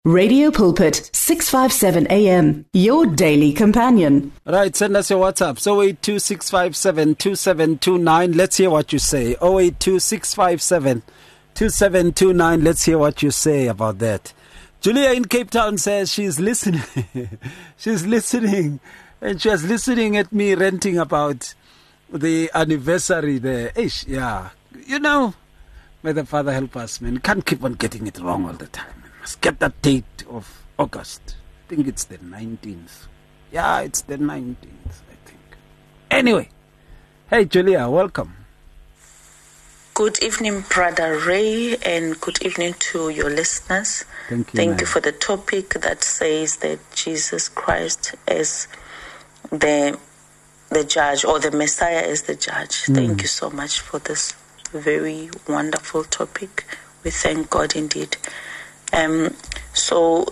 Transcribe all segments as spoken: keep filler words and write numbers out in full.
Radio Pulpit, six fifty-seven A M, your daily companion. Right, send us your WhatsApp, oh eight two, six five seven, two seven two nine. Let's hear what you say. oh eight two, six five seven, two seven two nine. Let's hear what you say about that. Julia in Cape Town says she's listening. she's listening. And she was listening at me ranting about the anniversary there. Ish, yeah. You know, may the Father help us, man. You can't keep on getting it wrong all the time. Let's get that date of August. I think it's the nineteenth. Yeah, it's the nineteenth, I think. Anyway, hey, Julia, welcome. Good evening, Brother Ray, and good evening to your listeners. Thank you, Thank man. you for the topic that says that Jesus Christ is the the judge, or the Messiah is the judge. Mm. Thank you so much for this very wonderful topic. We thank God indeed. Um, so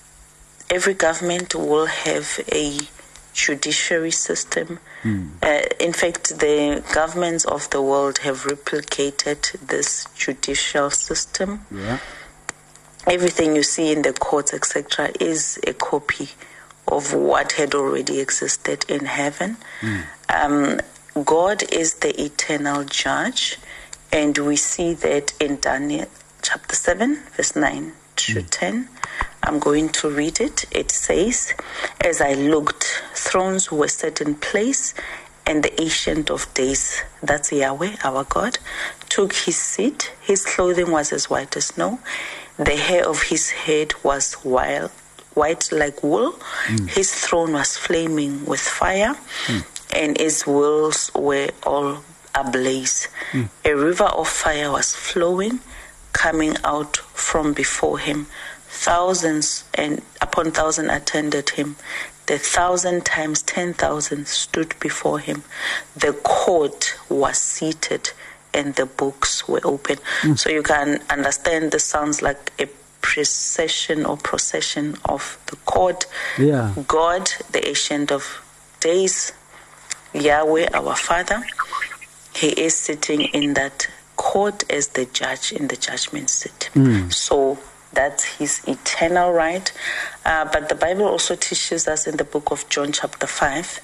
every government will have a judiciary system. Mm. Uh, in fact, the governments of the world have replicated this judicial system. Yeah. Everything you see in the courts, et cetera, is a copy of what had already existed in heaven. Mm. Um, God is the eternal judge, and we see that in Daniel chapter seven, verse nine to mm. ten. I'm going to read it. It says, "As I looked, thrones were set in place, and the Ancient of Days," that's Yahweh, our God, "took his seat. His clothing was as white as snow. The hair of his head was wild, white like wool. Mm. His throne was flaming with fire, mm. and his wheels were all ablaze. Mm. A river of fire was flowing, coming out from before him. Thousands and upon thousands attended him. The thousand times ten thousand stood before him. The court was seated, and the books were open." Mm. So you can understand this sounds like a procession or procession of the court. Yeah. God, the Ancient of Days, Yahweh, our Father, he is sitting in that court as the judge in the judgment seat. Mm. So that's his eternal right. Uh, but the Bible also teaches us in the book of John chapter five,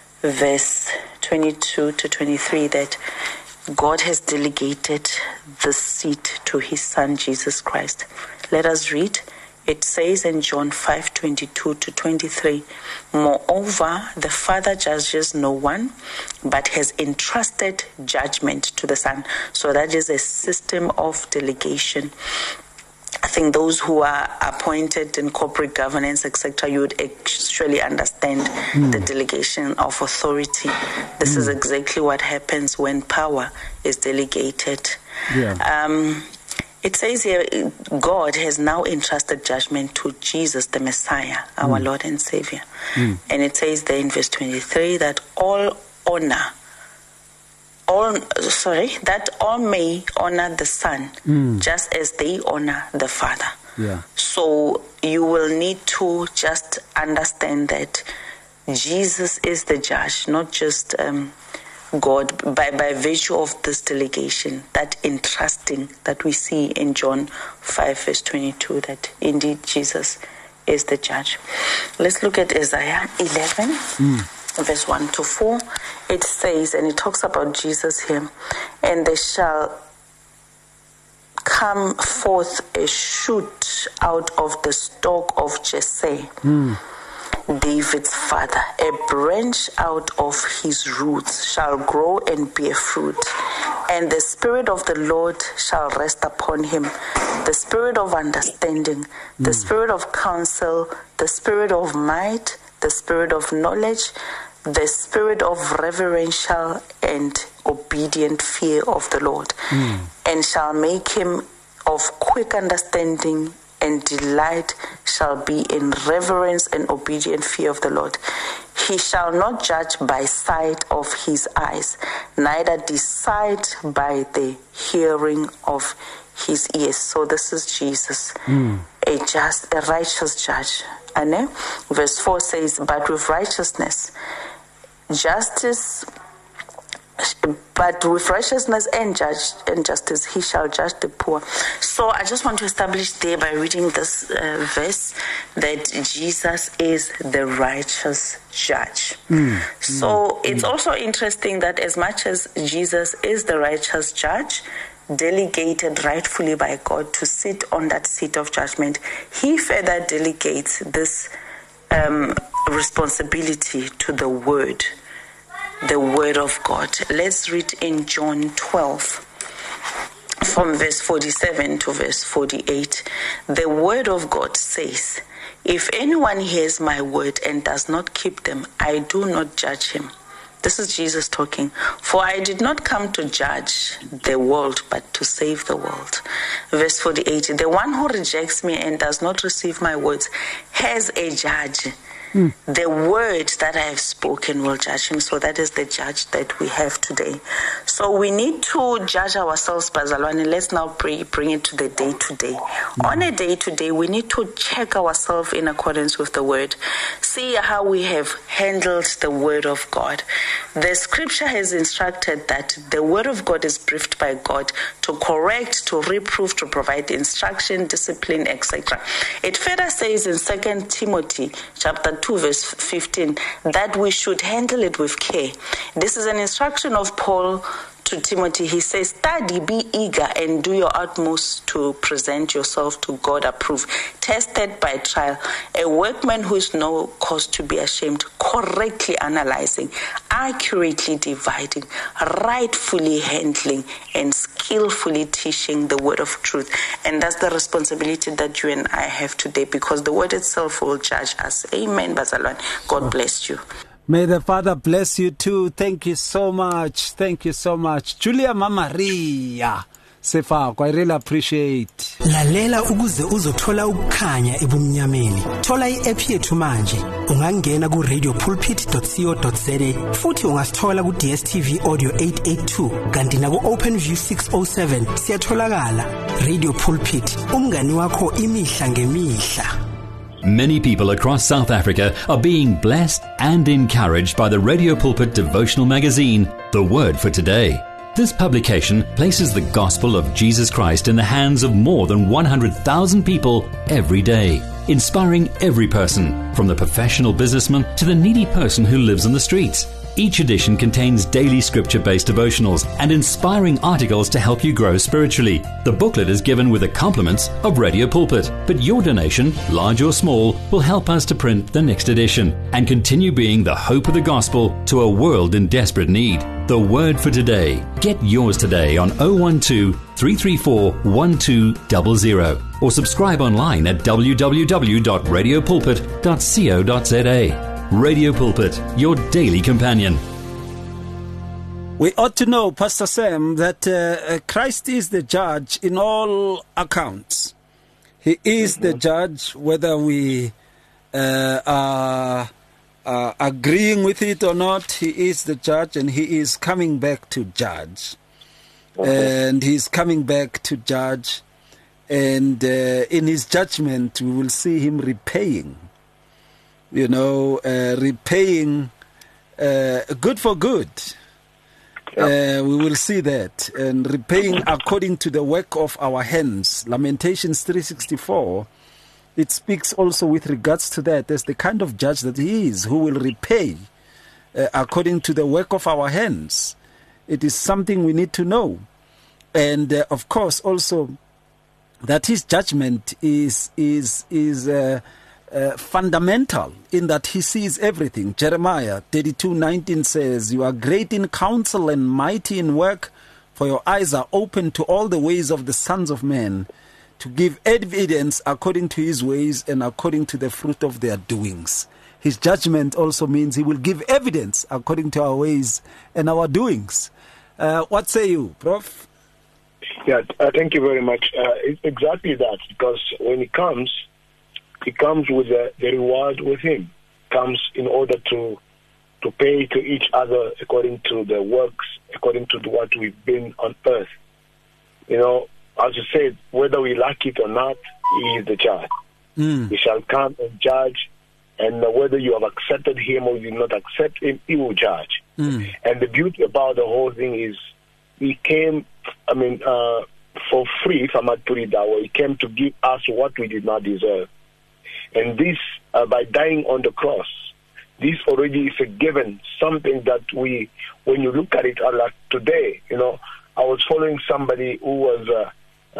verse twenty-two to twenty-three, that God has delegated the seat to his Son, Jesus Christ. Let us read. It says in John five, twenty-two to twenty-three, "Moreover, the Father judges no one, but has entrusted judgment to the Son." So that is a system of delegation. I think those who are appointed in corporate governance, et cetera, you would actually understand mm. the delegation of authority. This mm. is exactly what happens when power is delegated. Yeah. Um, it says here, God has now entrusted judgment to Jesus, the Messiah, our mm. Lord and Savior. Mm. And it says there in verse twenty-three that all honor All, sorry, that all may honor the Son, mm. just as they honor the Father. Yeah. So you will need to just understand that Jesus is the judge, not just um, God, by, by virtue of this delegation, that entrusting that we see in John five, verse twenty-two, that indeed Jesus is the judge. Let's look at Isaiah eleven. Mm. Verse one to four, it says, and it talks about Jesus here, "And there shall come forth a shoot out of the stalk of Jesse, mm. David's father. A branch out of his roots shall grow and bear fruit. And the Spirit of the Lord shall rest upon him, the Spirit of understanding, mm. the Spirit of counsel, the Spirit of might, the Spirit of knowledge, the Spirit of reverential and obedient fear of the Lord, mm. and shall make him of quick understanding, and delight shall be in reverence and obedient fear of the Lord. He shall not judge by sight of his eyes, neither decide by the hearing of his ears." So this is Jesus, mm. a just, a righteous judge. And verse four says, "But with righteousness, justice but with righteousness and judge and justice he shall judge the poor. So I just want to establish there by reading this uh, verse that Jesus is the righteous judge. Mm. So mm. it's mm. also interesting that as much as Jesus is the righteous judge, delegated rightfully by God to sit on that seat of judgment, he further delegates this um, responsibility to the word. The word of God. Let's read in John twelve from verse forty-seven to verse forty-eight. The word of God says, if anyone hears my word and does not keep them, I do not judge him. This is Jesus talking. For I did not come to judge the world, but to save the world. Verse forty-eight. The one who rejects me and does not receive my words has a judge. Mm. The word that I have spoken will judge him. So that is the judge that we have today. So we need to judge ourselves, Bazalwane. Let's now pray, bring it to the day to day. Mm. On a day to day, we need to check ourselves in accordance with the word. See how we have handled the word of God. The scripture has instructed that the word of God is breathed by God to correct, to reprove, to provide instruction, discipline, et cetera. It further says in Second Timothy chapter two verse fifteen that we should handle it with care. This is an instruction of Paul to Timothy. He says, study, be eager, and do your utmost to present yourself to God approved, tested by trial, a workman who is no cause to be ashamed, correctly analyzing, accurately dividing, rightfully handling, and skillfully teaching the word of truth. And that's the responsibility that you and I have today, because the word itself will judge us. Amen, Bazalwane. God bless you. May the Father bless you too. Thank you so much. Thank you so much. Julia Mamaria. Sefako, I really appreciate. Lalela ukuze uzothola ukukhanya ebumnyameni. Thola i-app yethu manje. Ungangena ku radio pulpit dot co dot za futhi ungasithola ku D S T V Audio eight eighty-two kanti na ku OpenView six oh seven siyatholakala. Radio Pulpit, umngani wakho imihla ngemihla. Many people across South Africa are being blessed and encouraged by the Radio Pulpit devotional magazine, The Word for Today. This publication places the gospel of Jesus Christ in the hands of more than one hundred thousand people every day, inspiring every person, from the professional businessman to the needy person who lives on the streets. Each edition contains daily scripture-based devotionals and inspiring articles to help you grow spiritually. The booklet is given with the compliments of Radio Pulpit, but your donation, large or small, will help us to print the next edition and continue being the hope of the gospel to a world in desperate need. The Word for Today. Get yours today on oh one two, three three four, one two zero zero or subscribe online at w w w dot radio pulpit dot co dot za. Radio Pulpit, your daily companion. We ought to know, Pastor Sam, that uh, Christ is the judge in all accounts. He is the judge, whether we uh, are uh, agreeing with it or not. He is the judge, and he is coming back to judge. Okay. And he's coming back to judge. And uh, in his judgment, we will see him repaying. You know, uh, repaying uh, good for good. Uh, we will see that. And repaying according to the work of our hands. Lamentations three sixty-four, it speaks also with regards to that as the kind of judge that he is, who will repay uh, according to the work of our hands. It is something we need to know. And, uh, of course, also that his judgment is, is, is, uh, Uh, fundamental in that he sees everything. Jeremiah thirty-two nineteen says, you are great in counsel and mighty in work, for your eyes are open to all the ways of the sons of men, to give evidence according to his ways and according to the fruit of their doings. His judgment also means he will give evidence according to our ways and our doings. Uh, what say you, Prof? Yeah, uh, thank you very much. Uh, it's exactly that, because when it comes, it comes with the, the reward with him. It comes in order to to pay to each other according to the works, according to what we've been on earth. You know, as you said, whether we like it or not, he is the judge. Mm. He shall come and judge, and whether you have accepted him or you not accept him, he will judge. Mm. And the beauty about the whole thing is he came, I mean, uh, for free, if I might put it that way. He came to give us what we did not deserve. And this, uh, by dying on the cross, this already is a given, something that we, when you look at it, uh, like today, you know, I was following somebody who was, uh,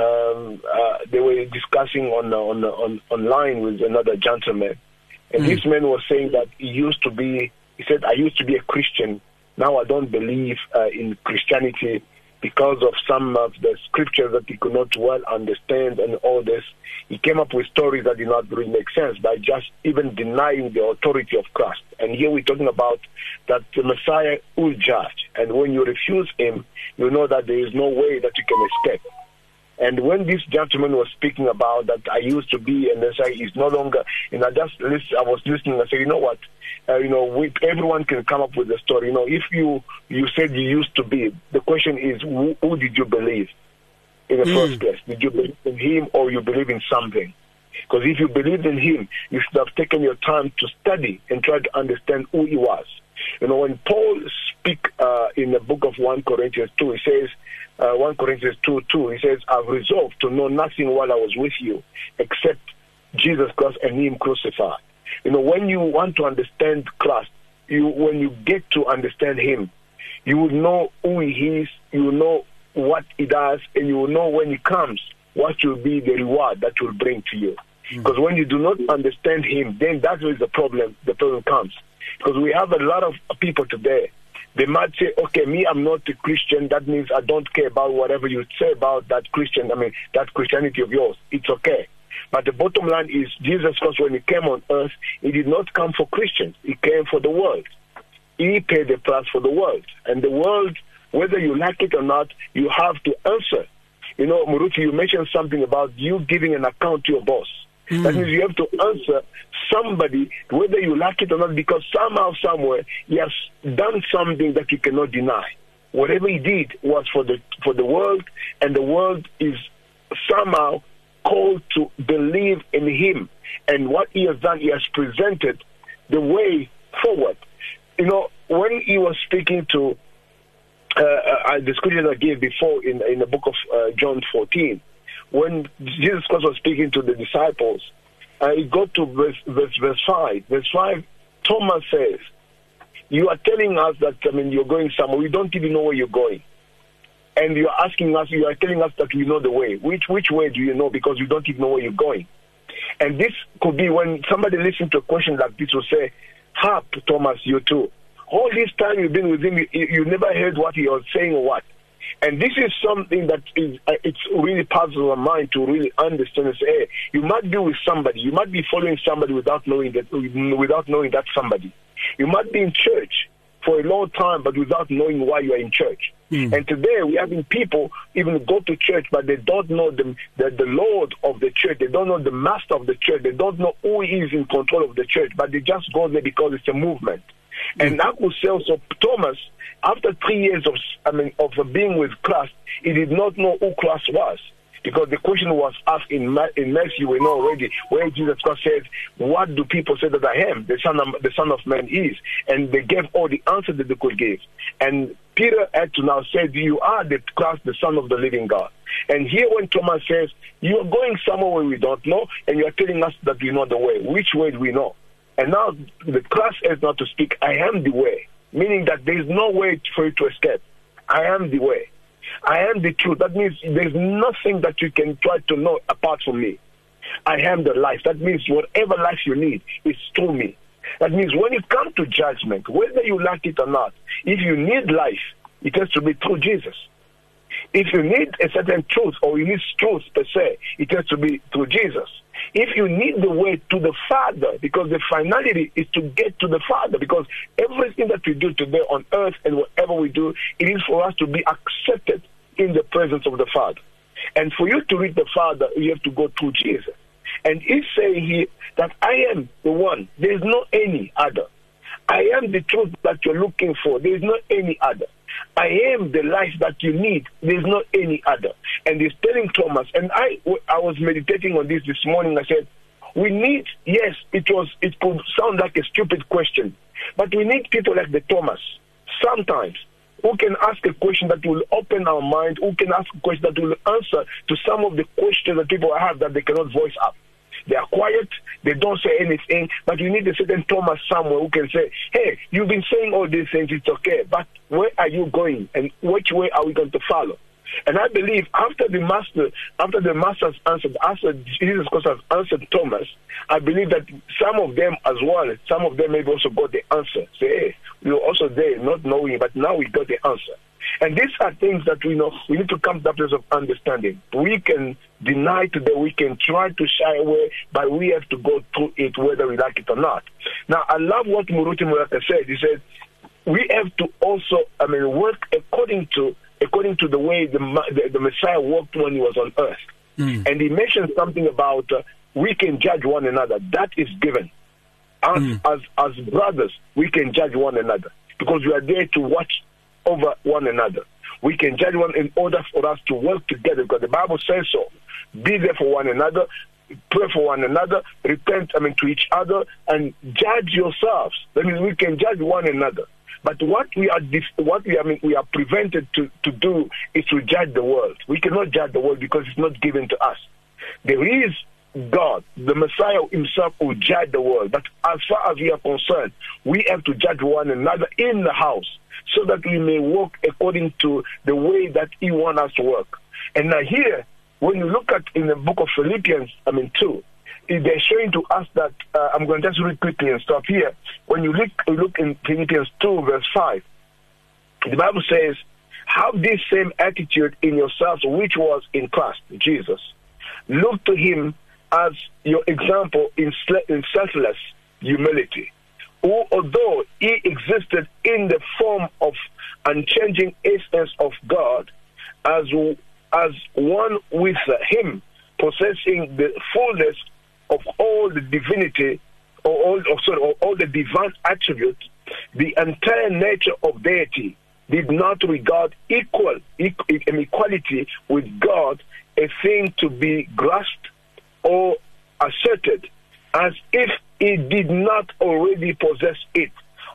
um, uh, they were discussing on, on, on online with another gentleman. And mm. this man was saying that he used to be, he said, I used to be a Christian. Now I don't believe uh, in Christianity because of some of the scriptures that he could not well understand and all this. He came up with stories that did not really make sense by just even denying the authority of Christ. And here we're talking about that the Messiah will judge. And when you refuse him, you know that there is no way that you can escape. And when this gentleman was speaking about that I used to be, and they say he's no longer, and I just listen, I was listening, I said, you know what, uh, you know, we, everyone can come up with a story. You know, if you, you said you used to be, the question is, who, who did you believe in the mm. first place? Did you believe in him or you believe in something? Because if you believed in him, you should have taken your time to study and try to understand who he was. You know, when Paul speaks uh, in the book of First Corinthians two, he says, uh, First Corinthians two two, he says, I've resolved to know nothing while I was with you except Jesus Christ and him crucified. You know, when you want to understand Christ, you when you get to understand him, you will know who he is, you will know what he does, and you will know when he comes, what will be the reward that will bring to you. Because mm. when you do not understand him, then that is the problem, the problem comes. Because we have a lot of people today, they might say, okay, me, I'm not a Christian. That means I don't care about whatever you say about that Christian, I mean, that Christianity of yours. It's okay. But the bottom line is Jesus Christ, when he came on earth, he did not come for Christians. He came for the world. He paid the price for the world. And the world, whether you like it or not, you have to answer. You know, Muruti, you mentioned something about you giving an account to your boss. Mm. That means you have to answer somebody, whether you like it or not, because somehow, somewhere, he has done something that you cannot deny. Whatever he did was for the for the world, and the world is somehow called to believe in him. And what he has done, he has presented the way forward. You know, when he was speaking to uh, uh, the scripture I gave before in, in the book of uh, John fourteen, when Jesus Christ was speaking to the disciples, uh, he got to verse, verse, verse five. Verse five, Thomas says, you are telling us that, I mean, you're going somewhere. We don't even know where you're going. And you're asking us, you are telling us that we know the way. Which which way do you know? Because you don't even know where you're going. And this could be when somebody listens to a question like this will say, Harp, Thomas, you too. All this time you've been with him, you, you never heard what he was saying or what. And this is something that is, uh, it's really puzzles our mind to really understand and say, hey, you might be with somebody, you might be following somebody without knowing that, without knowing that somebody. You might be in church for a long time, but without knowing why you are in church. Mm. And today we're having people even go to church, but they don't know the, the, the Lord of the church. They don't know the master of the church. They don't know who is in control of the church, but they just go there because it's a movement. Mm. And that could say also Thomas, after three years of, I mean, of being with Christ, he did not know who Christ was. Because the question was asked in, in Matthew, we know already, where Jesus Christ said, what do people say that I am? The Son of, the Son of Man is. And they gave all the answers that they could give. And Peter had to now say, you are the Christ, the Son of the living God. And here when Thomas says, you are going somewhere where we don't know, and you are telling us that we know the way. Which way do we know? And now the Christ has not to speak, I am the way. Meaning that there is no way for you to escape. I am the way. I am the truth. That means there's nothing that you can try to know apart from me. I am the life. That means whatever life you need is through me. That means when it comes to judgment, whether you like it or not, if you need life, it has to be through Jesus. If you need a certain truth or you need truth per se, it has to be through Jesus. If you need the way to the Father, because the finality is to get to the Father, because everything that we do today on earth and whatever we do, it is for us to be accepted in the presence of the Father. And for you to reach the Father, you have to go through Jesus. And he's saying here that I am the one. There is no any other. I am the truth that you're looking for. There is no any other. I am the life that you need. There's not any other. And he's telling Thomas, and I, I was meditating on this this morning. I said, we need, yes, it was, it could sound like a stupid question, but we need people like the Thomas, sometimes who can ask a question that will open our mind, who can ask a question that will answer to some of the questions that people have that they cannot voice up. They are quiet, they don't say anything, but you need a certain Thomas somewhere who can say, hey, you've been saying all these things, it's okay, but where are you going and which way are we going to follow? And I believe after the master, after the masters answered, after Jesus Christ has answered Thomas, I believe that some of them as well, some of them maybe also got the answer. Say, hey, we were also there not knowing, but now we got the answer. And these are things that we know we need to come to that place of understanding. We can deny today, we can try to shy away, but we have to go through it whether we like it or not. Now, I love what Muruti Murata said. He said, we have to also, I mean, work according to according to the way the the, the Messiah walked when he was on earth. Mm. And he mentioned something about uh, we can judge one another. That is given. As, mm. as, as brothers, we can judge one another because we are there to watch over one another. We can judge one in order for us to work together because the Bible says so. Be there for one another, pray for one another, repent, I mean, to each other, and judge yourselves. That means we can judge one another. But what we are, what we I mean, we are prevented to, to do is to judge the world. We cannot judge the world because it's not given to us. There is God, the Messiah himself, will judge the world. But as far as we are concerned, we have to judge one another in the house so that we may walk according to the way that he wants us to work. And now here, when you look at in the book of Philippians, I mean two, they're showing to us that, uh, I'm going to just read quickly and stop here. When you look, you look in Philippians two, verse five, the Bible says, have this same attitude in yourselves which was in Christ, Jesus. Look to him as your example in, in selfless humility, who, although he existed in the form of unchanging essence of God, as, as one with him, possessing the fullness of all the divinity, or all, or sorry, or all the divine attributes, the entire nature of deity did not regard equal equality with God a thing to be grasped or asserted, as if he did not already possess it,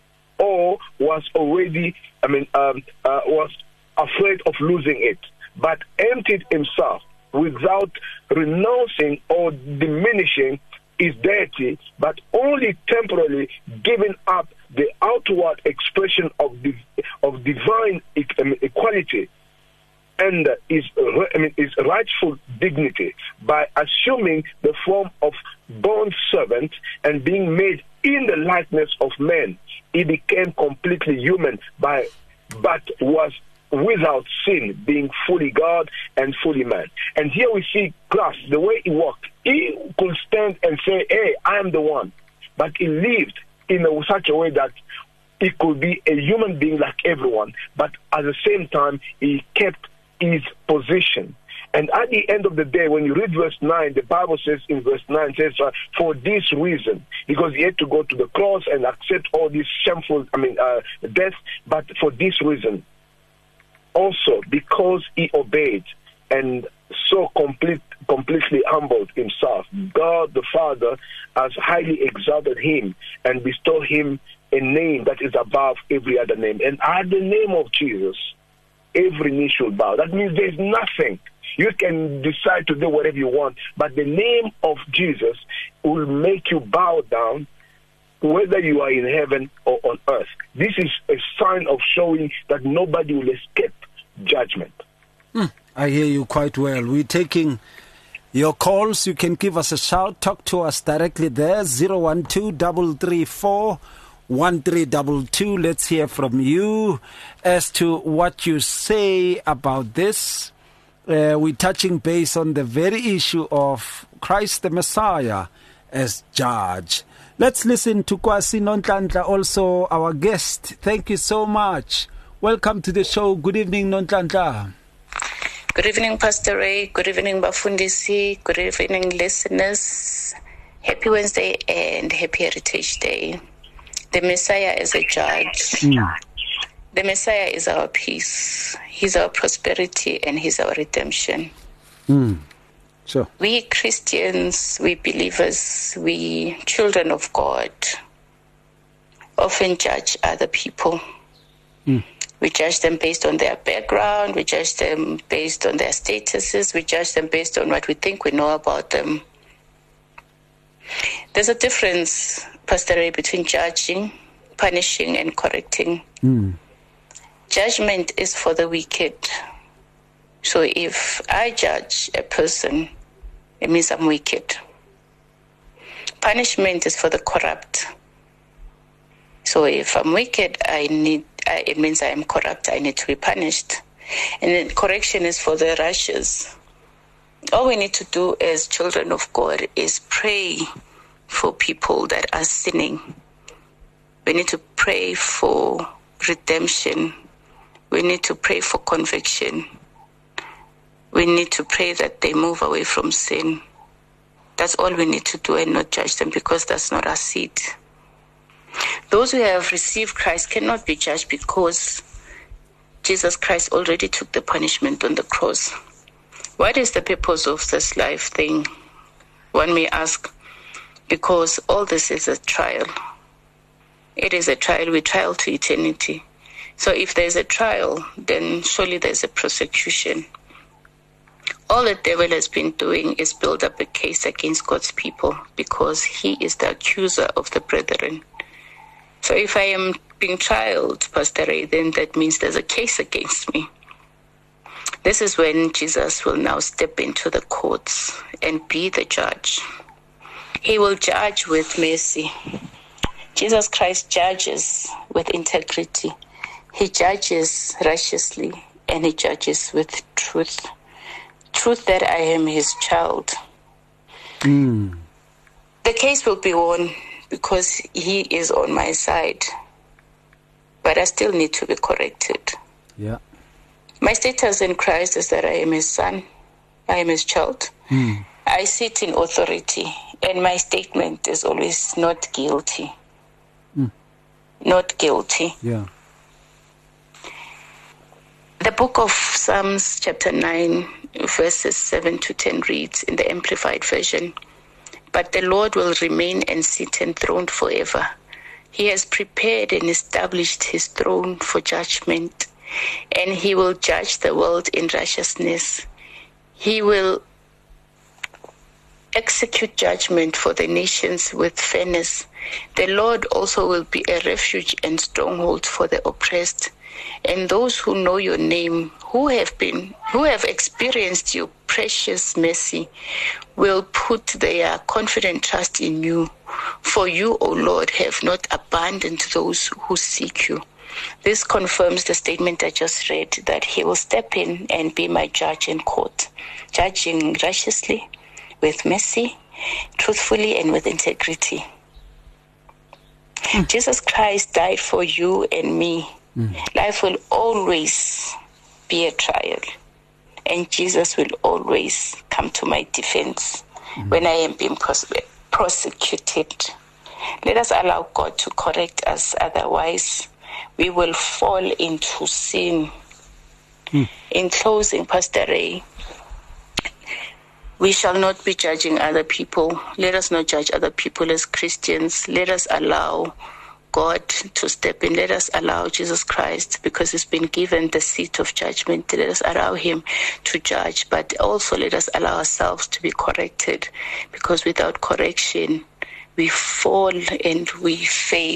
or was already, I mean, um, uh, was afraid of losing it, but emptied himself without renouncing or diminishing his deity, but only temporarily giving up the outward expression of div- of divine equality and his, I mean, his rightful dignity by assuming the form of bond servant and being made in the likeness of men. He became completely human, by, but was without sin, being fully God and fully man. And here we see Christ, the way he walked. He could stand and say, hey, I am the one. But he lived in a, such a way that he could be a human being like everyone, but at the same time, he kept his position. And at the end of the day, when you read verse nine, the Bible says in verse nine, says, uh, for this reason, because he had to go to the cross and accept all these shameful, I mean, uh, death, but for this reason, also because he obeyed and so complete, completely humbled himself, God the Father has highly exalted him and bestowed him a name that is above every other name. And at the name of Jesus, every knee should bow. That means there's nothing. You can decide to do whatever you want, but the name of Jesus will make you bow down whether you are in heaven or on earth. This is a sign of showing that nobody will escape judgment. Hmm. I hear you quite well. We're taking your calls. You can give us a shout. Talk to us directly there. zero one two, three three four, one three two two. Let's hear from you as to what you say about this. Uh, we're touching base on the very issue of Christ the Messiah as judge. Let's listen to Kwasi Nonhlanhla, also our guest. Thank you so much. Welcome to the show. Good evening, Nonhlanhla. Good evening, Pastor Ray. Good evening, Bafundisi. Good evening, listeners. Happy Wednesday and Happy Heritage Day. The Messiah is a judge. Mm. The Messiah is our peace. He's our prosperity and he's our redemption. Mm. Sure. We Christians, we believers, we children of God often judge other people. Mm. We judge them based on their background. We judge them based on their statuses. We judge them based on what we think we know about them. There's a difference, Pastor Ray, between judging, punishing, and correcting. Mm. Judgment is for the wicked. So if I judge a person, it means I'm wicked. Punishment is for the corrupt. So if I'm wicked, I need I, it means I am corrupt. I need to be punished. And then correction is for the righteous. All we need to do as children of God is pray for people that are sinning. We need to pray for redemption. We need to pray for conviction. We need to pray that they move away from sin. That's all we need to do, and not judge them, because that's not our seed. Those who have received Christ cannot be judged because Jesus Christ already took the punishment on the cross. What is the purpose of this life thing? One may ask, because all this is a trial. It is a trial. We trial to eternity. So if there's a trial, then surely there's a prosecution. All the devil has been doing is build up a case against God's people, because he is the accuser of the brethren. So if I am being trialed, Pastor Ray, then that means there's a case against me. This is when Jesus will now step into the courts and be the judge. He will judge with mercy. Jesus Christ judges with integrity. He judges righteously, and he judges with truth. Truth that I am his child. Mm. The case will be won because he is on my side. But I still need to be corrected. Yeah. My status in Christ is that I am his son. I am his child. Mm. I sit in authority, and my statement is always not guilty. Mm. Not guilty. Yeah. The book of Psalms chapter nine, verses seven to ten reads in the Amplified Version, "But the Lord will remain and sit enthroned forever. He has prepared and established his throne for judgment, and he will judge the world in righteousness. He will execute judgment for the nations with fairness. The Lord also will be a refuge and stronghold for the oppressed. And those who know your name, who have been, who have experienced your precious mercy, will put their confident trust in you. For you, O Lord, have not abandoned those who seek you." This confirms the statement I just read, that he will step in and be my judge in court, judging righteously, with mercy, truthfully, and with integrity. Mm. Jesus Christ died for you and me. Mm. Life will always be a trial, and Jesus will always come to my defense mm. when I am being pros- prosecuted. Let us allow God to correct us, otherwise we will fall into sin. Mm. In closing, Pastor Ray, we shall not be judging other people. Let us not judge other people as Christians. Let us allow God to step in. Let us allow Jesus Christ, because he's been given the seat of judgment. Let us allow him to judge, but also let us allow ourselves to be corrected, because without correction, we fall and we fail.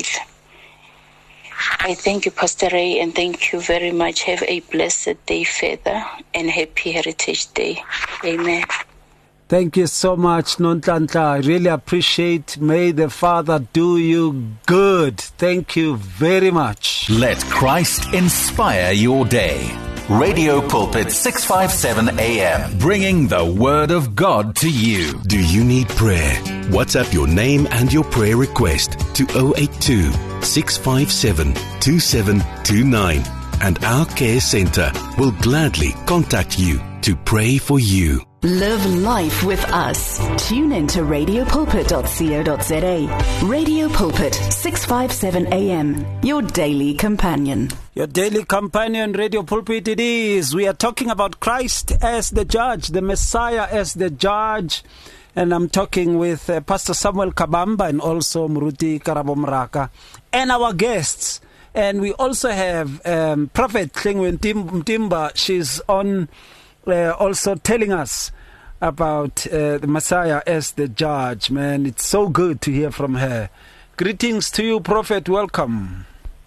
I thank you, Pastor Ray, and thank you very much. Have a blessed day further, and happy Heritage Day. Amen. Thank you so much, Nonhlanhla. I really appreciate. May the Father do you good. Thank you very much. Let Christ inspire your day. Radio Pulpit six fifty-seven A M, bringing the Word of God to you. Do you need prayer? WhatsApp your name and your prayer request to zero eight two, six five seven, two seven two nine, and our care centre will gladly contact you to pray for you. Live life with us. Tune in to radio pulpit dot co dot za. Radio Pulpit, six fifty-seven A M, your daily companion. Your daily companion, Radio Pulpit it is. We are talking about Christ as the judge, the Messiah as the judge. And I'm talking with uh, Pastor Samuel Kabamba and also Muruti Karabomraka and our guests. And we also have um, Prophet Tlengwen Mtimba. She's on uh, also telling us about uh, the Messiah as the judge. Man, it's so good to hear from her. Greetings to you, Prophet. Welcome.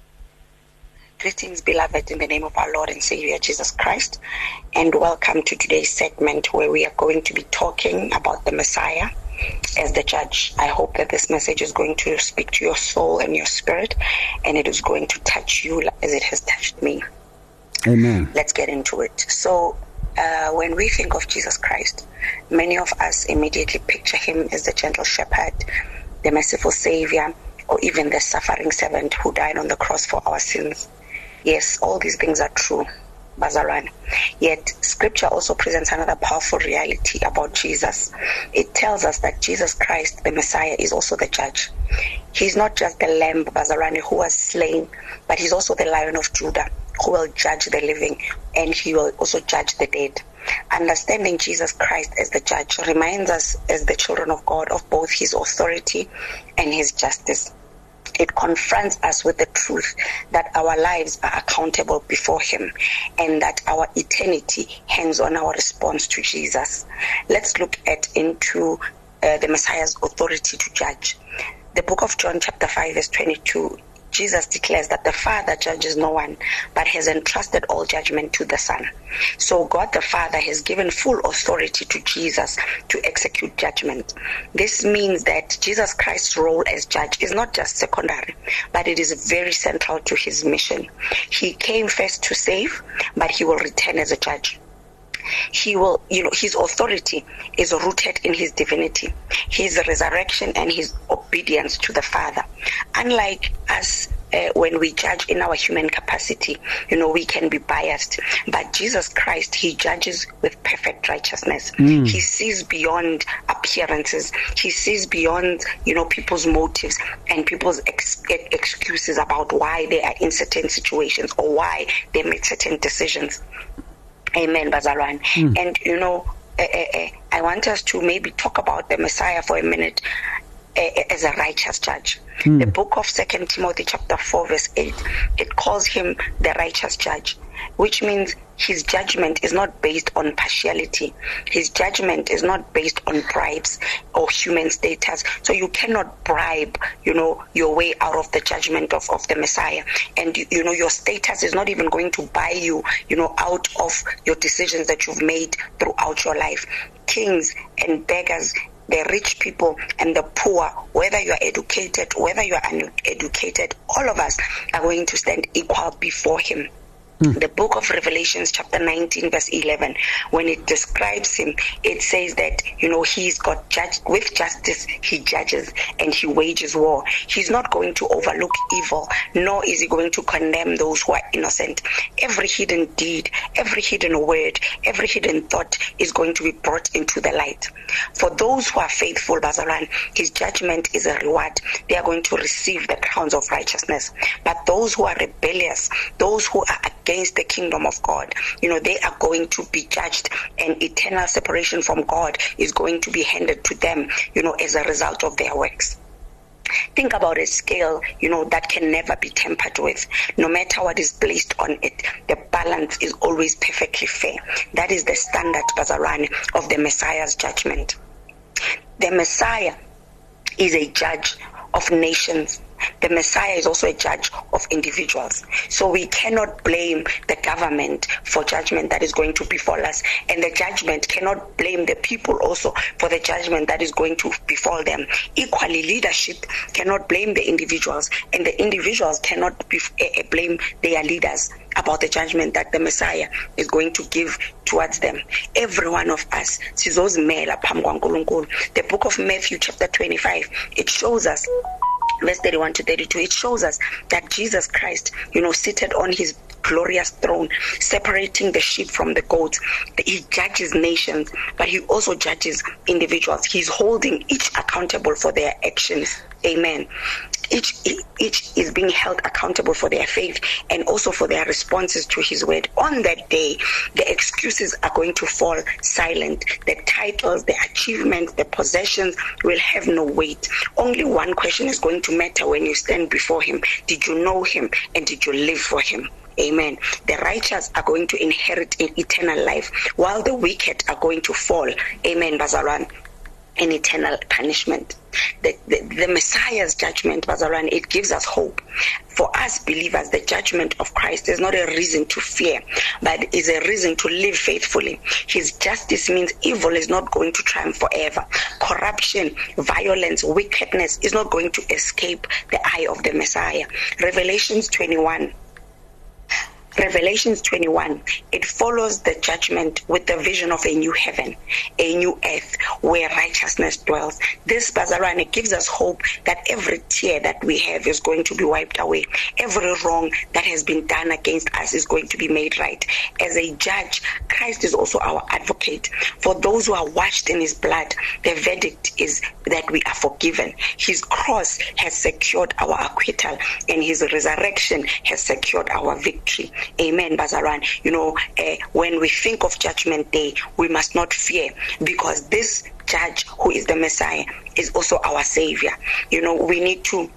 Greetings, beloved, in the name of our Lord and Savior Jesus Christ, and welcome to today's segment where we are going to be talking about the Messiah as the judge. I hope that this message is going to speak to your soul and your spirit, and it is going to touch you as it has touched me. Amen. Let's get into it. So, uh, when we think of Jesus Christ, many of us immediately picture him as the gentle shepherd, the merciful Savior, or even the suffering servant who died on the cross for our sins. Yes, all these things are true, Bazaran. Yet, Scripture also presents another powerful reality about Jesus. It tells us that Jesus Christ, the Messiah, is also the judge. He's not just the lamb, Bazarani, who was slain, but he's also the Lion of Judah, who will judge the living, and he will also judge the dead. Understanding Jesus Christ as the judge reminds us, as the children of God, of both his authority and his justice. It confronts us with the truth that our lives are accountable before him and that our eternity hangs on our response to Jesus. Let's look at into uh, the Messiah's authority to judge. The book of John chapter five verse twenty-two, Jesus declares that the Father judges no one, but has entrusted all judgment to the Son. So God the Father has given full authority to Jesus to execute judgment. This means that Jesus Christ's role as judge is not just secondary, but it is very central to his mission. He came first to save, but he will return as a judge. He will, you know, his authority is rooted in his divinity, his resurrection, and his obedience to the Father. Unlike us, uh, when we judge in our human capacity, you know, we can be biased. But Jesus Christ, he judges with perfect righteousness. Mm. He sees beyond appearances. He sees beyond, you know, people's motives and people's ex- excuses about why they are in certain situations or why they make certain decisions. Amen, Bazaran. Mm. And, you know, uh, uh, uh, I want us to maybe talk about the Messiah for a minute uh, as a righteous judge. Mm. The book of Second Timothy chapter four verse eight, it calls him the righteous judge, which means his judgment is not based on partiality. His judgment is not based on bribes or human status. So you cannot bribe, you know, your way out of the judgment of, of the Messiah. And, you, you know, your status is not even going to buy you, you know, out of your decisions that you've made throughout your life. Kings and beggars, the rich people and the poor, whether you are educated, whether you are uneducated, all of us are going to stand equal before him. The book of Revelations chapter nineteen verse eleven, when it describes him, it says that, you know, he's got judged with justice, he judges and he wages war. He's not going to overlook evil, nor is he going to condemn those who are innocent. Every hidden deed, every hidden word, every hidden thought is going to be brought into the light. For those who are faithful, Bazaran, his judgment is a reward. They are going to receive the crowns of righteousness. But those who are rebellious, those who are against the kingdom of God, you know, they are going to be judged, and eternal separation from God is going to be handed to them, you know, as a result of their works. Think about a scale, you know, that can never be tampered with. No matter what is placed on it, the balance is always perfectly fair. That is the standard, Bazaran, of the Messiah's judgment. The Messiah is a judge of nations. The Messiah is also a judge of individuals. So we cannot blame the government for judgment that is going to befall us. And the judgment cannot blame the people also for the judgment that is going to befall them. Equally, leadership cannot blame the individuals. And the individuals cannot be, uh, blame their leaders about the judgment that the Messiah is going to give towards them. Every one of us, the book of Matthew chapter twenty-five, it shows us, verse thirty-one to thirty-two, it shows us that Jesus Christ, you know, seated on his glorious throne, separating the sheep from the goats. He judges nations, but he also judges individuals. He's holding each accountable for their actions. Amen. Each, each is being held accountable for their faith and also for their responses to his word. On that day, the excuses are going to fall silent. The titles, the achievements, the possessions will have no weight. Only one question is going to matter when you stand before him. Did you know him and did you live for him? Amen. The righteous are going to inherit eternal life, while the wicked are going to fall. Amen, Bazaran. In eternal punishment. The, the, the Messiah's judgment, Bazaran, it gives us hope. For us believers, the judgment of Christ is not a reason to fear, but is a reason to live faithfully. His justice means evil is not going to triumph forever. Corruption, violence, wickedness is not going to escape the eye of the Messiah. Revelations twenty-one. Revelations twenty-one, it follows the judgment with the vision of a new heaven, a new earth where righteousness dwells. This, Bazaran, it gives us hope that every tear that we have is going to be wiped away. Every wrong that has been done against us is going to be made right. As a judge, Christ is also our advocate. For those who are washed in his blood, the verdict is that we are forgiven. His cross has secured our acquittal, and his resurrection has secured our victory. Amen, Bazaran. You know, uh, when we think of Judgment Day, we must not fear, because this judge, who is the Messiah, is also our Savior. You know, we need to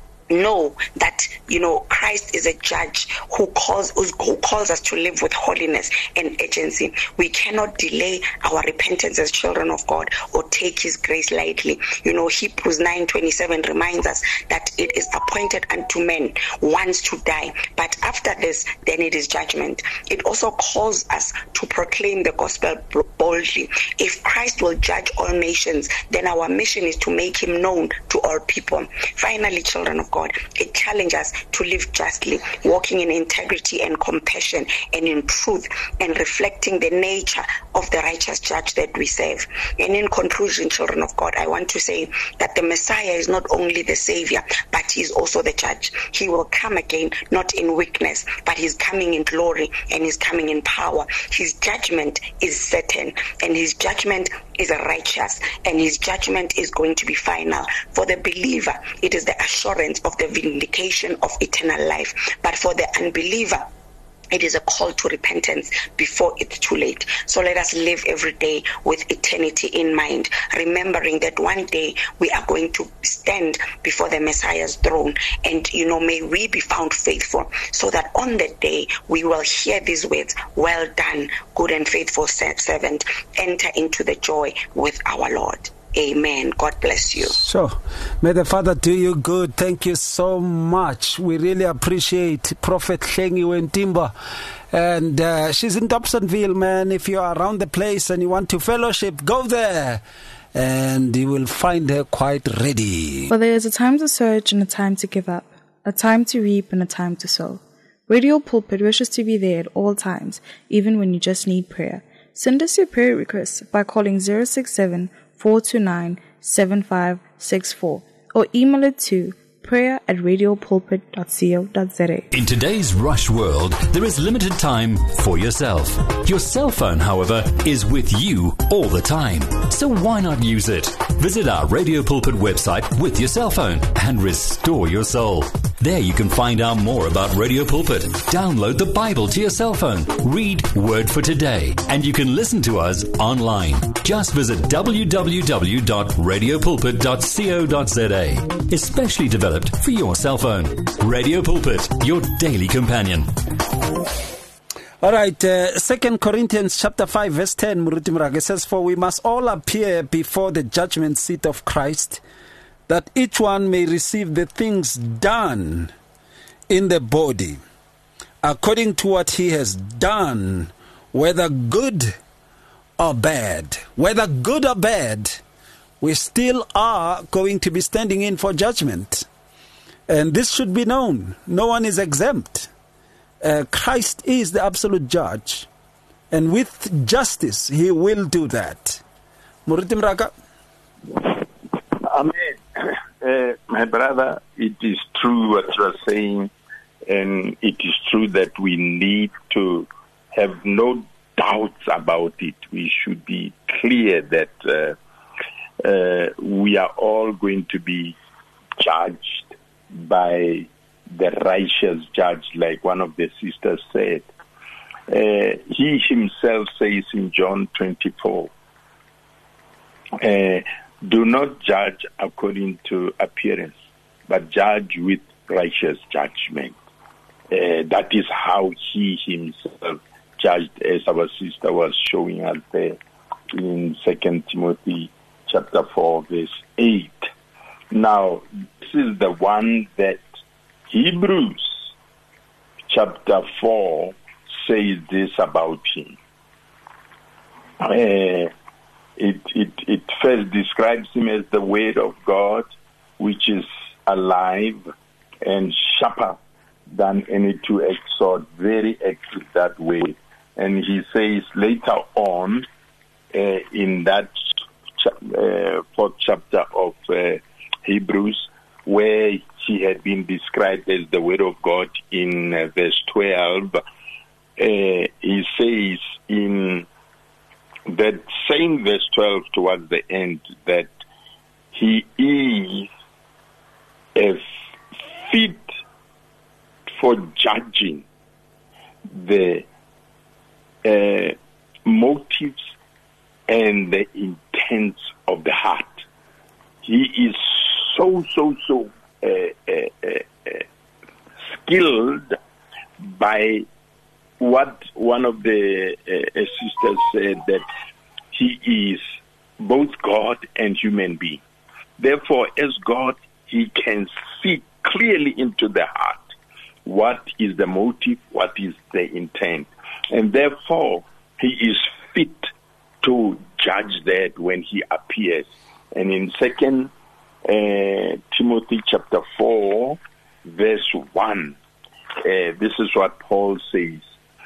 know that, you know, Christ is a judge who calls who calls us to live with holiness and urgency. We cannot delay our repentance as children of God or take his grace lightly. You know, Hebrews nine twenty-seven reminds us that it is appointed unto men once to die, but after this, then it is judgment. It also calls us to proclaim the gospel boldly. If Christ will judge all nations, then our mission is to make him known to all people. Finally, children of God, it challenges us to live justly, walking in integrity and compassion and in truth, and reflecting the nature of the righteous judge that we serve. And in conclusion, children of God, I want to say that the Messiah is not only the Savior, but he is also the judge. He will come again, not in weakness, but he's coming in glory and he's coming in power. His judgment is certain, and his judgment is righteous, and his judgment is going to be final. For the believer, it is the assurance of the vindication of eternal life. But for the unbeliever, it is a call to repentance before it's too late. So let us live every day with eternity in mind, remembering that one day we are going to stand before the Messiah's throne. And, you know, may we be found faithful, so that on that day we will hear these words, "Well done, good and faithful servant. Enter into the joy with our Lord." Amen. God bless you. Sure. May the Father do you good. Thank you so much. We really appreciate Prophet Hlengi Wentimba. And uh, she's in Dobsonville, man. If you are around the place and you want to fellowship, go there. And you will find her quite ready. For there is a time to search and a time to give up, a time to reap and a time to sow. Radio Pulpit wishes to be there at all times, even when you just need prayer. Send us your prayer requests by calling zero six seven, four two nine, seven five six four or email it to prayer at radio pulpit dot co dot za. In today's rush world, there is limited time for yourself. Your cell phone, however, is with you all the time. So why not use it? Visit our Radio Pulpit website with your cell phone and restore your soul. There you can find out more about Radio Pulpit. Download the Bible to your cell phone. Read Word for Today. And you can listen to us online. Just visit w w w dot radio pulpit dot co dot za. Especially developed for your cell phone. Radio Pulpit, your daily companion. All right, uh, Second Corinthians chapter five, verse ten, Muruti Murage says, "For we must all appear before the judgment seat of Christ, that each one may receive the things done in the body, according to what he has done, whether good or bad." Whether good or bad, we still are going to be standing in for judgment. And this should be known. No one is exempt. Uh, Christ is the absolute judge. And with justice, he will do that. Muritim Raka. Amen. Uh, my brother, it is true what you are saying. And it is true that we need to have no doubts about it. We should be clear that uh, uh, we are all going to be judged by the righteous judge, like one of the sisters said. Uh, he himself says in John twenty-four, uh, do not judge according to appearance, but judge with righteous judgment. Uh, that is how he himself judged, as our sister was showing us there in Second Timothy chapter four, verse eight. Now, this is the one that Hebrews chapter four says this about him. Uh, it, it, it first describes him as the Word of God, which is alive and sharper than any two-edged sword, very active that way. And he says later on uh, in that ch- uh, fourth chapter of uh, Hebrews, where he had been described as the Word of God in uh, verse twelve, uh, he says in that same verse twelve towards the end that he is a fit for judging the uh, motives and the intents of the heart. He is so, so, so uh, uh, uh, uh, skilled by what one of the uh, sisters said, that he is both God and human being. Therefore, as God, he can see clearly into the heart what is the motive, what is the intent. And therefore, he is fit to judge that when he appears. And in Second uh, Timothy chapter four, verse one, uh, this is what Paul says: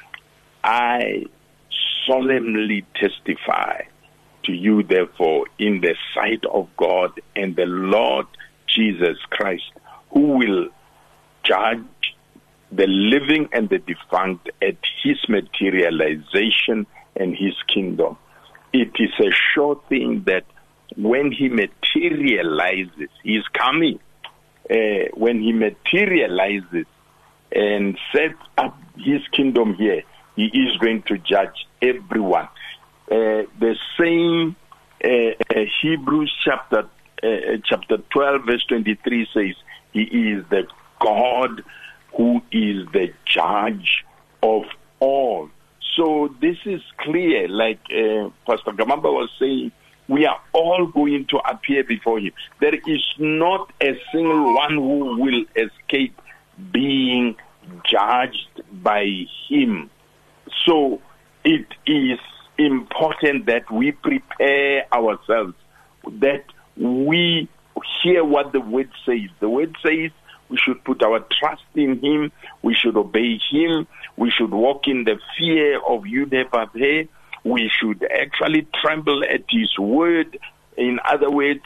I solemnly testify to you, therefore, in the sight of God and the Lord Jesus Christ, who will judge the living and the defunct at his materialization and his kingdom. It is a sure thing that when he materializes, he is coming. Uh, when he materializes and sets up his kingdom here, he is going to judge everyone. Uh, the same uh, uh, Hebrews chapter uh, chapter twelve, verse twenty-three says, he is the God who is the judge of all. So this is clear, like uh, Pastor Gamamba was saying, we are all going to appear before him. There is not a single one who will escape being judged by him. So it is important that we prepare ourselves, that we hear what the word says. The word says we should put our trust in him, we should obey him, we should walk in the fear of Yudhevavhe, we should actually tremble at his word. In other words,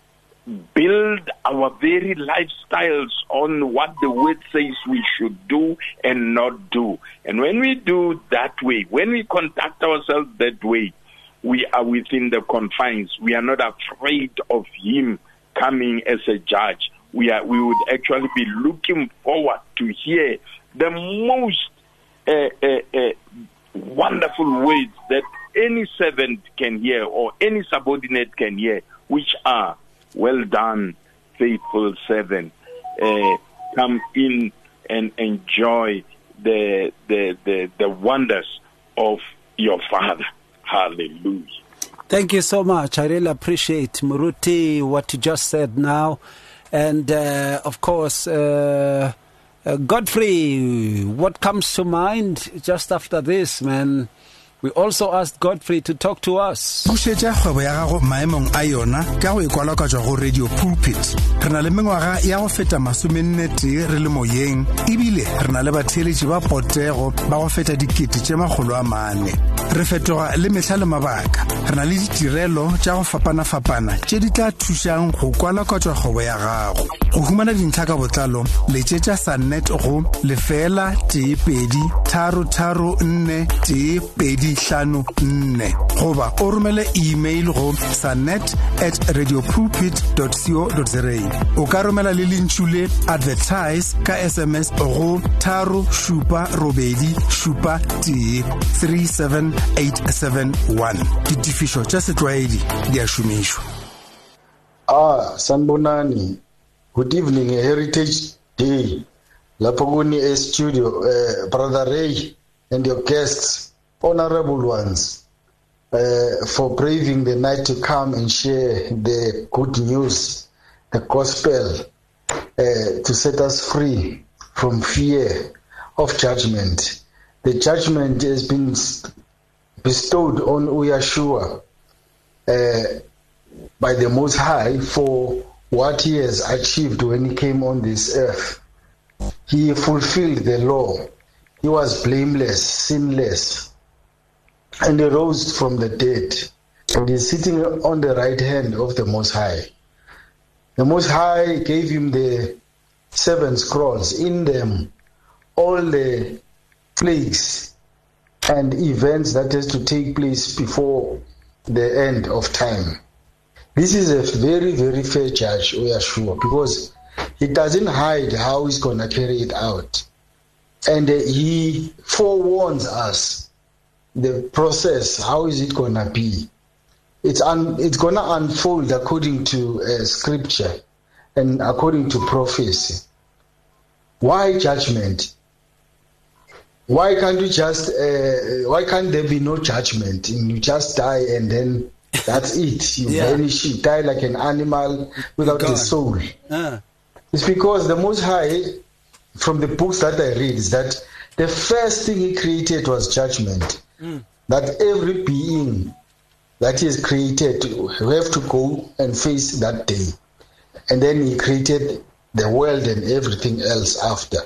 build our very lifestyles on what the word says we should do and not do. And when we do that way, when we conduct ourselves that way, we are within the confines. We are not afraid of him coming as a judge. We are. We would actually be looking forward to hear the most uh, uh, uh, wonderful words that any servant can hear or any subordinate can hear, which are, well done, faithful servant. Uh, come in and enjoy the, the the the wonders of your Father. Hallelujah. Thank you so much. I really appreciate, Muruti, what you just said now. And, uh, of course, uh, uh, Godfrey, what comes to mind just after this, man? We also asked Godfrey to talk to us. Busetsa kgwebo ya gago maemong a yona ka go ikwalakatšwa go Radio Pulpit. Re na le mengwaga ya go feta masomennete re le moyeng, ebile re na le batheeletši ba potego ba go feta dikete tše magolo a mane. Re fetoga le mehla le mabaka. Re na le ditirelo tša go fapana-fapana tše di tla thušang go kwalakatšwa kgwebo ya gago. Go humana dintlha ka botlalo, letšetša Sunnet go lefela tee pedi tharo tharo nne tee pedi hlano nne goba o romele email go sunnet at radiopulpit dot co dot za. O ka romela le lintšhule advertise ka S M S go tharo šupa robedi šupa tee three seven eight seven one. Ditifišo tša setlwaedi di a šomišwa. Ah, sanibonani. Good evening, Heritage Day. Lapho kuni e studio, uh, Brother Ray and your guests, honorable ones, uh, for braving the night to come and share the good news, the gospel, uh, to set us free from fear of judgment. The judgment has been bestowed on Uyashua uh, by the Most High for what he has achieved when he came on this earth. He fulfilled the law. He was blameless, sinless, and he rose from the dead, and he is sitting on the right hand of the Most High. The Most High gave him the seven scrolls. In them, all the plagues and events that has to take place before the end of time. This is a very, very fair judge, we are sure, because he doesn't hide how he's going to carry it out. And uh, he forewarns us the process, how is it going to be. It's, un- it's going to unfold according to uh, scripture and according to prophecy. Why judgment? Why can't you just, uh, why can't there be no judgment? And you just die and then that's it. You yeah. vanish, you die like an animal without a soul. Uh. It's because the Most High, from the books that I read, is that the first thing he created was judgment. Mm. That every being that he has created will have to go and face that day. And then he created the world and everything else after.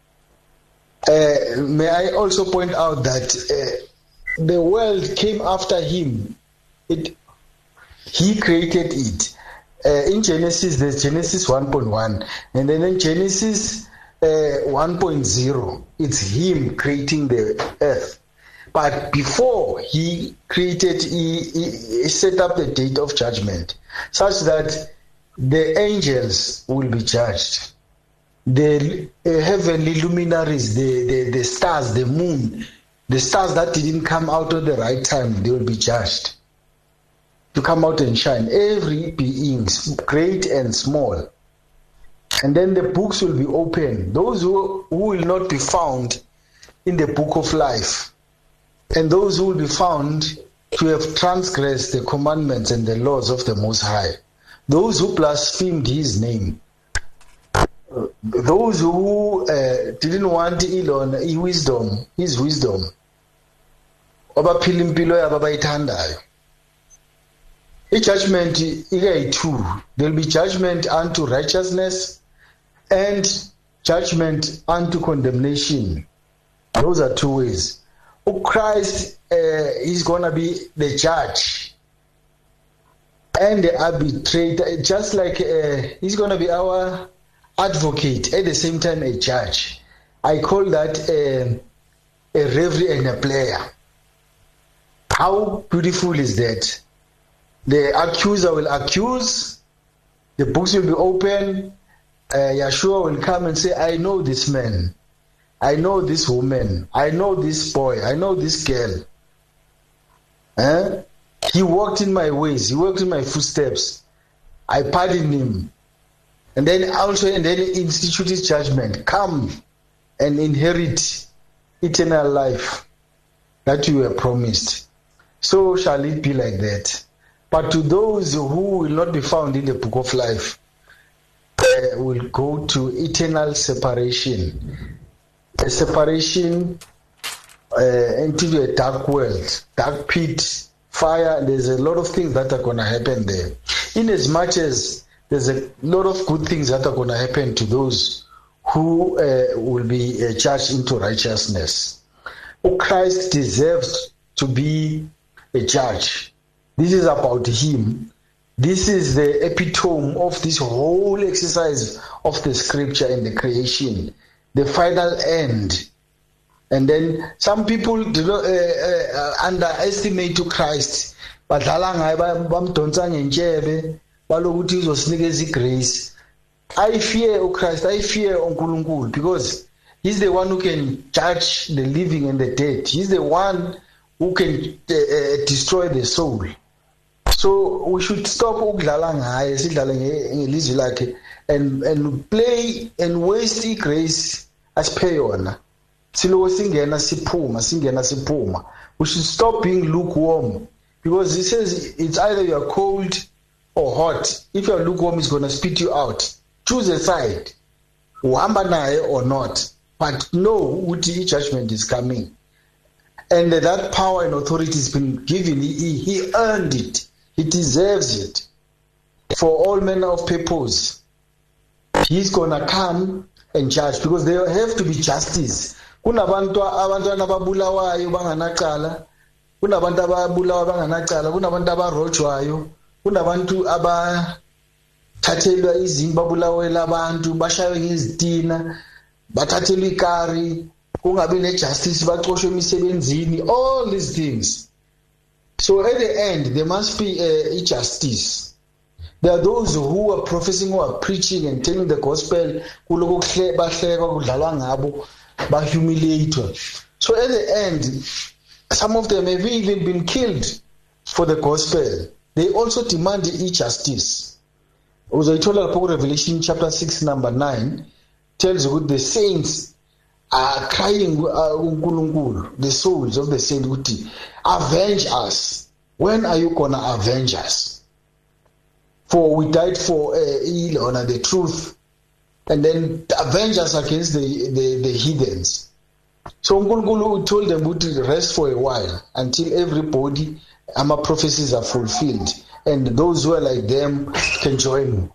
Uh, may I also point out that uh, the world came after him. It, he created it. Uh, in Genesis, there's Genesis one point one, and then in Genesis uh, one point zero, it's him creating the earth. But before he created, he, he, he set up the date of judgment, such that the angels will be judged. The uh, heavenly luminaries, the, the, the stars, the moon, the stars that didn't come out at the right time, they will be judged to come out and shine. Every being, great and small. And then the books will be open. Those who, who will not be found in the book of life, and those who will be found to have transgressed the commandments and the laws of the Most High. Those who blasphemed his name. Those who uh, didn't want Elon, his wisdom, his wisdom. Obaphila impilo yabo abayithandayo. Judgment is two. There will be judgment unto righteousness and judgment unto condemnation. Those are two ways. Oh, Christ uh, is going to be the judge and the arbitrator, just like uh, he's going to be our advocate, at the same time a judge. I call that uh, a referee and a player. How beautiful is that? The accuser will accuse, the books will be open, uh, Yeshua will come and say, I know this man, I know this woman, I know this boy, I know this girl. Eh? He walked in my ways, he walked in my footsteps, I pardon him. And then also, and then institute his judgment, come and inherit eternal life that you were promised. So shall it be like that. But to those who will not be found in the book of life, uh, will go to eternal separation. A separation uh, into a dark world, dark pit, fire. There's a lot of things that are going to happen there. In as much as there's a lot of good things that are going to happen to those who uh, will be uh, charged into righteousness. Oh, Christ deserves to be a judge. This is about him. This is the epitome of this whole exercise of the scripture and the creation, the final end. And then some people do not, uh, uh, underestimate to Christ. But grace. I fear, oh Christ, I fear Unkulunkulu, because he's the one who can judge the living and the dead. He's the one who can uh, uh, destroy the soul. So we should stop and and play and waste grace as payona. We should stop being lukewarm, because it says it's either you are cold or hot. If you are lukewarm, it's going to spit you out. Choose a side, or not. But know which judgment is coming, and that power and authority has been given. He, he earned it. He deserves it for all manner of purpose. He's gonna come and judge, because there have to be justice. Kunabantu abantwana babulawayo banganaqala, kunabantu ababulawa banganaqala, kunabantu abarojwayo, kunabantu abathathelwa izinto babulawela abantu, bashaywe ngezitina, bathathelwa ikari, kungabi nejustice, baxoshwe emisebenzini, all these things. So at the end, there must be a, a justice. There are those who are professing, who are preaching and telling the gospel, humiliated. So at the end, some of them have even been killed for the gospel. They also demand justice. Revelation chapter six, number nine, tells you the saints are crying, the souls of the saints, avenge us. When are you gonna avenge us? For we died for uh, honor, the truth, and then avenge us against the, the, the heathens. So Nkulunkulu told them to rest for a while until everybody, our prophecies are fulfilled, and those who are like them can join.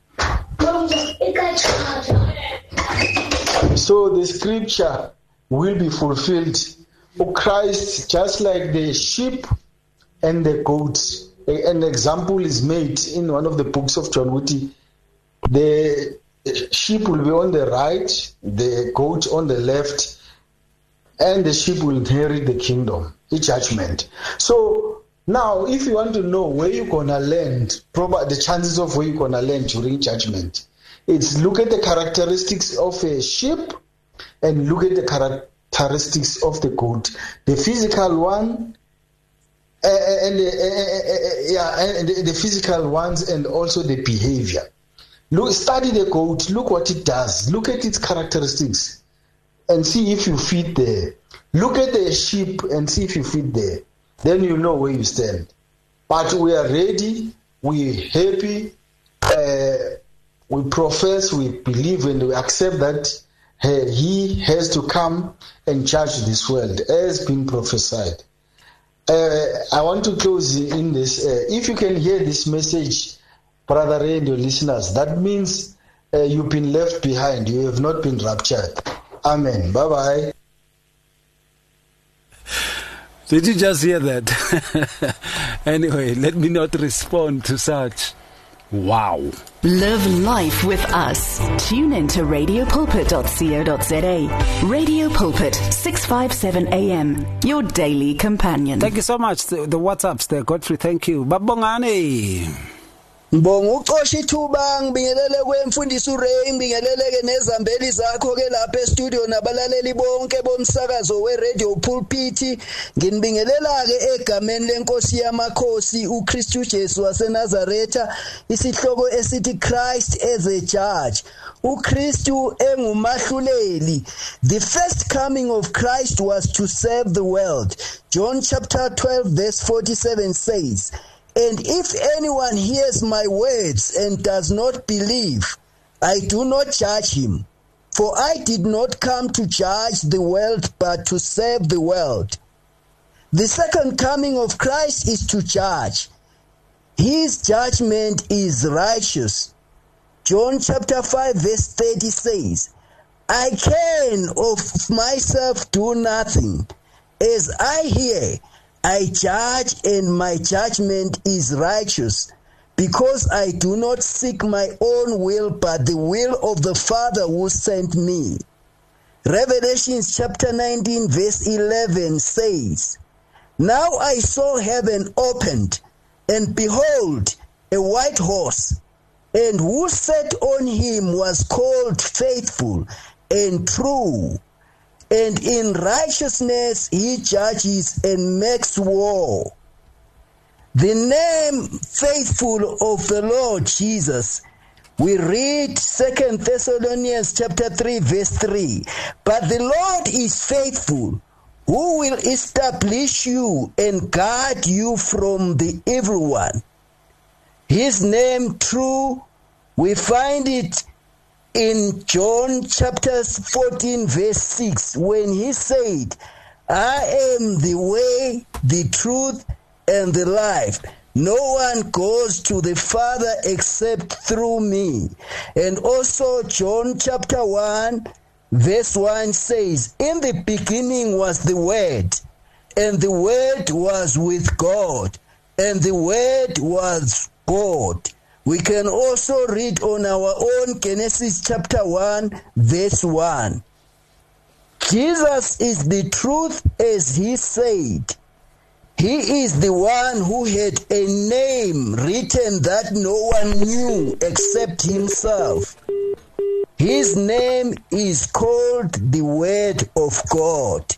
So the scripture will be fulfilled. For Christ, just like the sheep and the goats. An example is made in one of the books of John Woody. The sheep will be on the right, the goat on the left, and the sheep will inherit the kingdom, the judgment. So now, if you want to know where you're going to land, probably the chances of where you're going to land during judgment, it's look at the characteristics of a sheep and look at the characteristics of the goat. The physical one, uh, and, the, uh, uh, yeah, and the, the physical ones, and also the behavior. Look, study the goat, look what it does, look at its characteristics, and see if you fit there. Look at the sheep and see if you fit there. Then you know where you stand. But we are ready, we're happy, uh, we profess, we believe, and we accept that uh, he has to come and judge this world, as been prophesied. Uh, I want to close in this. Uh, if you can hear this message, Brother Ray and your listeners, that means uh, you've been left behind. You have not been raptured. Amen. Bye-bye. Did you just hear that? Anyway, let me not respond to such. Wow. Live life with us. Tune in to radio pulpit dot co dot za. Radio Pulpit, six fifty-seven A M, your daily companion. Thank you so much. The, the WhatsApps there, Godfrey, thank you. Babongani. Ngibonga uqosha ithuba ngibingelele kwemfundisi uRay ngibingeleleke nezambeli zakho ke lapha e-studio nabalaleli bonke bomsakazo we-Radio Pulpit nginibingelela ke egameni lenkosi yamakhosi uKristu Jesu waseNazaretha isihloko esithi Christ as a judge. uKristu engumahluleli. The first coming of Christ was to save the world. John chapter twelve verse forty-seven says, "And if anyone hears my words and does not believe, I do not judge him. For I did not come to judge the world, but to save the world. The second coming of Christ is to judge. His judgment is righteous. John chapter five verse thirty says, I can of myself do nothing. As I hear, I judge, and my judgment is righteous, because I do not seek my own will, but the will of the Father who sent me. Revelation chapter nineteen verse eleven says, Now I saw heaven opened, and behold, a white horse, and who sat on him was called Faithful and True, and in righteousness he judges and makes war. The name Faithful of the Lord Jesus, we read Second Thessalonians chapter three verse three, but the Lord is faithful, who will establish you and guard you from the evil one. His name True, we find it in John chapter fourteen verse six, when he said, I am the way, the truth, and the life. No one goes to the Father except through me. And also John chapter one verse one says, In the beginning was the Word, and the Word was with God, and the Word was God. We can also read on our own Genesis chapter one verse one. Jesus is the truth, as he said. He is the one who had a name written that no one knew except himself. His name is called the Word of God.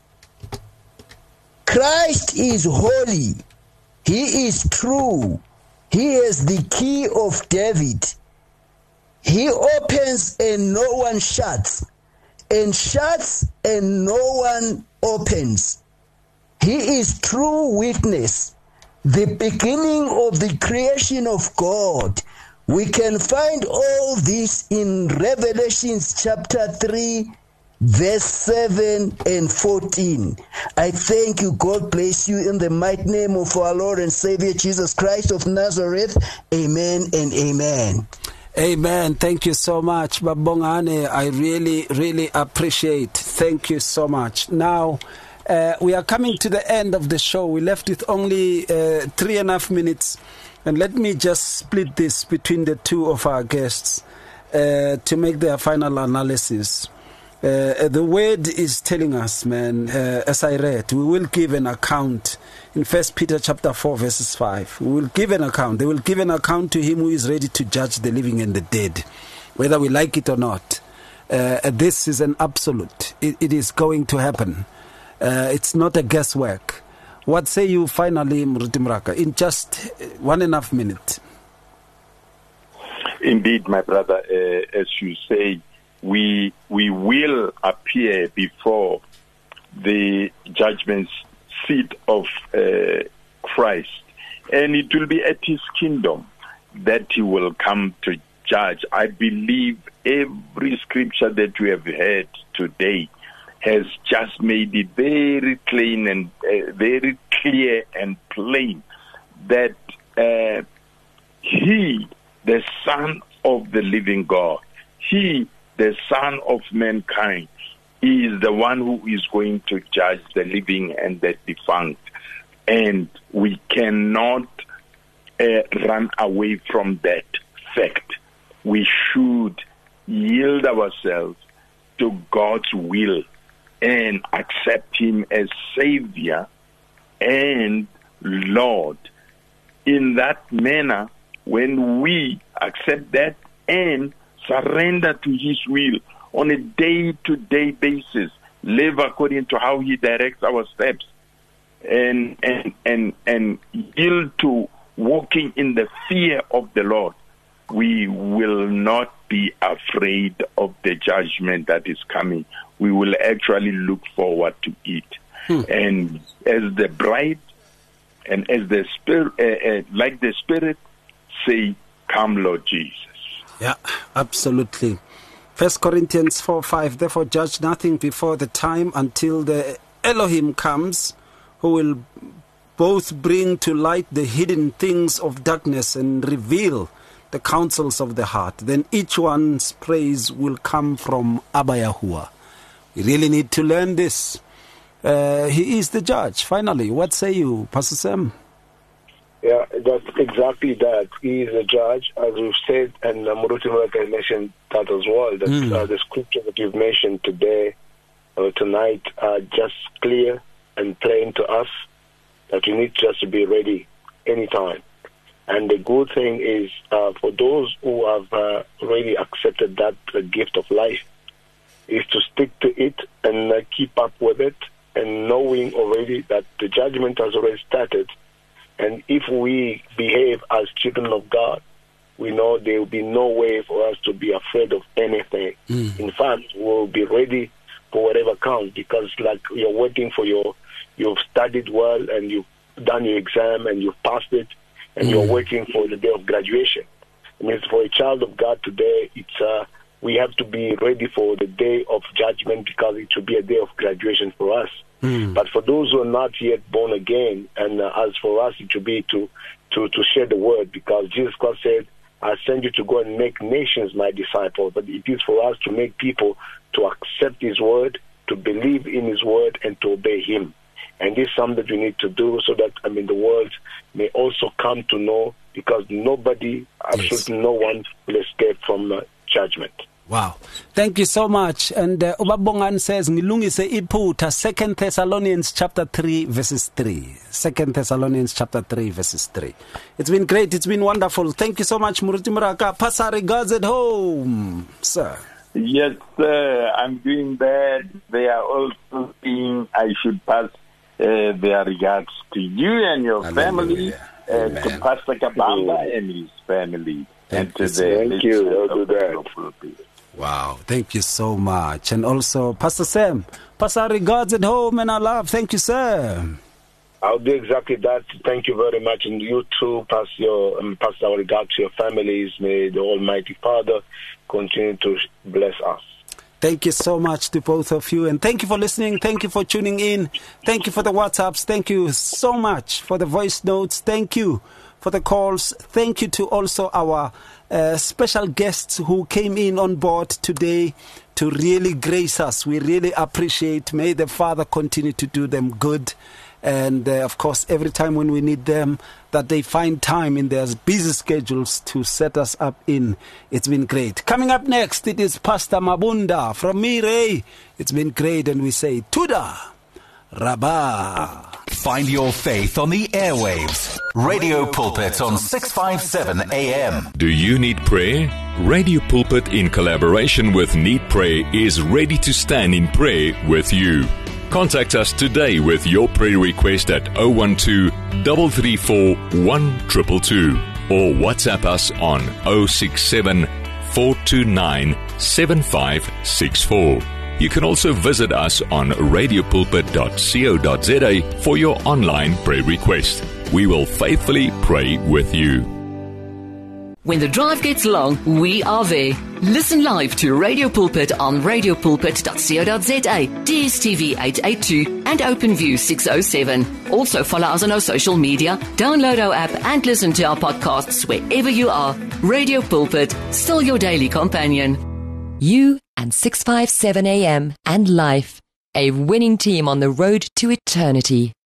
Christ is holy. He is true. He has the key of David. He opens and no one shuts, and shuts and no one opens. He is true witness, the beginning of the creation of God. We can find all this in Revelation chapter three, verse seven and fourteen. I thank you. God bless you in the mighty name of our Lord and Savior Jesus Christ of Nazareth. Amen and amen. Amen. Thank you so much, Babongane. I really, really appreciate. Thank you so much. Now, uh, we are coming to the end of the show. We left with only uh, three and a half minutes. And let me just split this between the two of our guests uh, to make their final analysis. Uh, the word is telling us, man, uh, as I read, we will give an account in First Peter chapter four, verses five. We will give an account. They will give an account to him who is ready to judge the living and the dead, whether we like it or not. Uh, this is an absolute. It, it is going to happen. Uh, it's not a guesswork. What say you finally, Mruti Mraka, in just one and a half minute? Indeed, my brother, uh, as you say, we we will appear before the judgment seat of uh, Christ, and it will be at his kingdom that he will come to judge. I believe every scripture that we have heard today has just made it very clean and uh, very clear and plain that uh, he, the Son of the living God, he, the Son of mankind, is the one who is going to judge the living and the defunct. And we cannot uh, run away from that fact. We should yield ourselves to God's will and accept him as Savior and Lord. In that manner, when we accept that and surrender to his will on a day-to-day basis, live according to how he directs our steps, and and and and yield to walking in the fear of the Lord, we will not be afraid of the judgment that is coming. We will actually look forward to it. Hmm. And as the bride and as the spirit, uh, uh, like the Spirit, say, "Come, Lord Jesus." Yeah, absolutely. First Corinthians four five, therefore judge nothing before the time until the Elohim comes, who will both bring to light the hidden things of darkness and reveal the counsels of the heart. Then each one's praise will come from Abba Yahuwah. We really need to learn this. Uh, he is the judge. Finally, what say you, Pastor Sam? Yeah, that's exactly that. He is a judge, as we've said, and uh, Muruti Muraka mentioned that as well, that mm. uh, the scripture that you've mentioned today or tonight are just clear and plain to us, that we need just to be ready anytime. And the good thing is, uh, for those who have uh, already accepted that uh, gift of life, is to stick to it and uh, keep up with it, and knowing already that the judgment has already started. And if we behave as children of God, we know there will be no way for us to be afraid of anything. Mm. In fact, we'll be ready for whatever comes, because like you're waiting for your, you've studied well and you've done your exam and you've passed it, and mm. you're waiting for the day of graduation. I mean, for a child of God today, it's uh, we have to be ready for the day of judgment, because it will be a day of graduation for us. Mm. But for those who are not yet born again, and uh, as for us, it should be to, to, to share the word, because Jesus Christ said, I send you to go and make nations my disciples. But it is for us to make people to accept his word, to believe in his word, and to obey him. And this is something that we need to do, so that, I mean, the world may also come to know, because nobody, absolutely yes. no one, will escape from uh, judgment. Wow. Thank you so much. And uh, Ubabongan says, Ngilungise iputa, Second Thessalonians chapter three, verses three. Second Thessalonians chapter three, verses three. It's been great. It's been wonderful. Thank you so much, Muruti Muraka. Pass our regards at home, sir. Yes, sir. I'm doing that. They are also saying I should pass uh, their regards to you and your Hallelujah. family, uh, to Pastor Kabamba and his family. Thank and to you, the Thank you. I'll do that. Wow, thank you so much. And also, Pastor Sam, pass our regards at home and our love. Thank you, sir. I'll do exactly that. Thank you very much. And you too, pass, your, um, pass our regards to your families. May the Almighty Father continue to bless us. Thank you so much to both of you. And thank you for listening. Thank you for tuning in. Thank you for the WhatsApps. Thank you so much for the voice notes. Thank you for the calls. Thank you to also our uh, special guests who came in on board today to really grace us. We really appreciate. May the Father continue to do them good. And uh, of course, every time when we need them, that they find time in their busy schedules to set us up in. It's been great. Coming up next, it is Pastor Mabunda from Mire. It's been great, and we say, Tuda Rabba. Find your faith on the airwaves. Radio Pulpit on six fifty-seven A M. Do you need prayer? Radio Pulpit, in collaboration with Need Prayer, is ready to stand in prayer with you. Contact us today with your prayer request at zero one two, three three four, one two two two or WhatsApp us on zero six seven, four two nine, seven five six four. You can also visit us on radio pulpit dot co dot za for your online prayer request. We will faithfully pray with you. When the drive gets long, we are there. Listen live to Radio Pulpit on radio pulpit dot co dot za, D S T V eight eighty-two and OpenView six oh seven. Also follow us on our social media, download our app and listen to our podcasts wherever you are. Radio Pulpit, still your daily companion. You and six fifty-seven A M and Life, a winning team on the road to eternity.